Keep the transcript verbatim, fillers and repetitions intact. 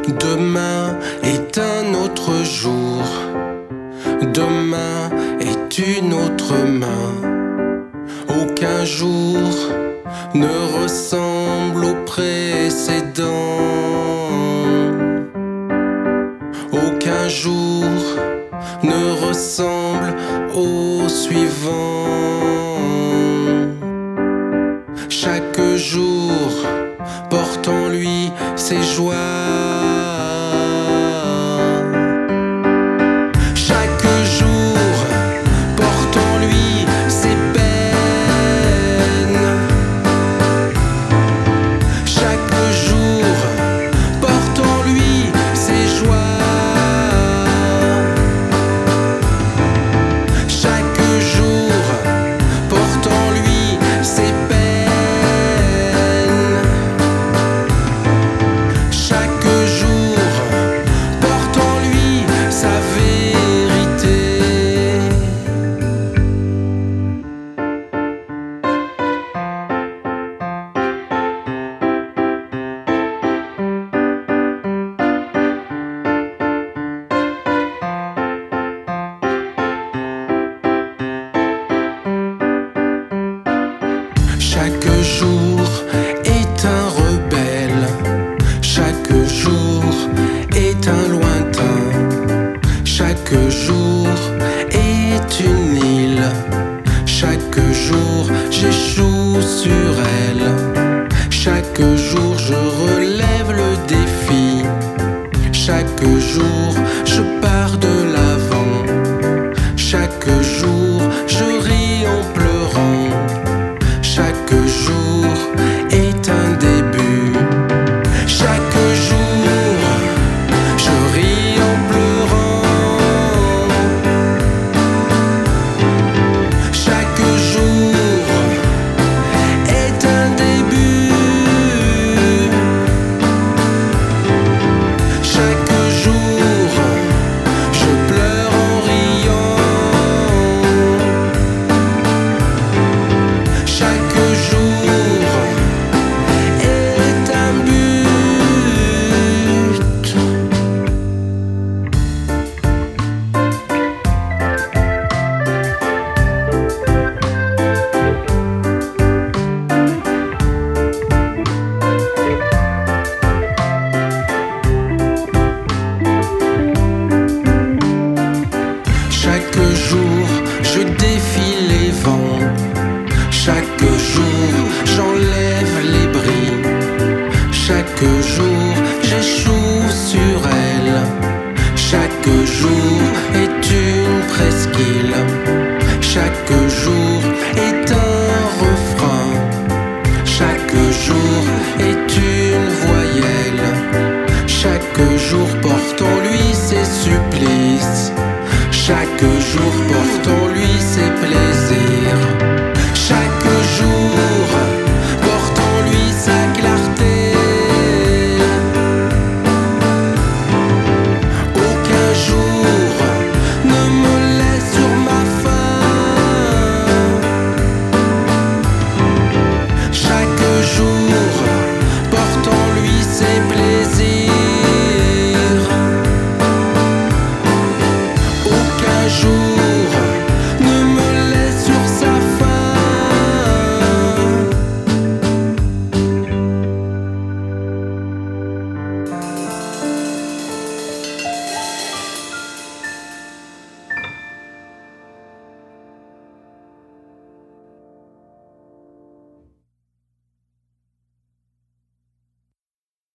Demain est un autre jour. Demain est une autre main. Aucun jour ne ressemble au précédent. Aucun jour ne ressemble au suivant. Chaque jour porte en lui ses joies. Chaque jour porte en lui ses peines. Chaque jour porte en lui ses joies. Chaque jour porte en lui ses peines. Chaque jour porte en lui sa vérité. Chaque jour est un rebelle. Chaque jour est un lointain. Chaque jour est une île. Chaque jour j'échoue sur elle. Chaque jour je relève le défi. Chaque jour je pars de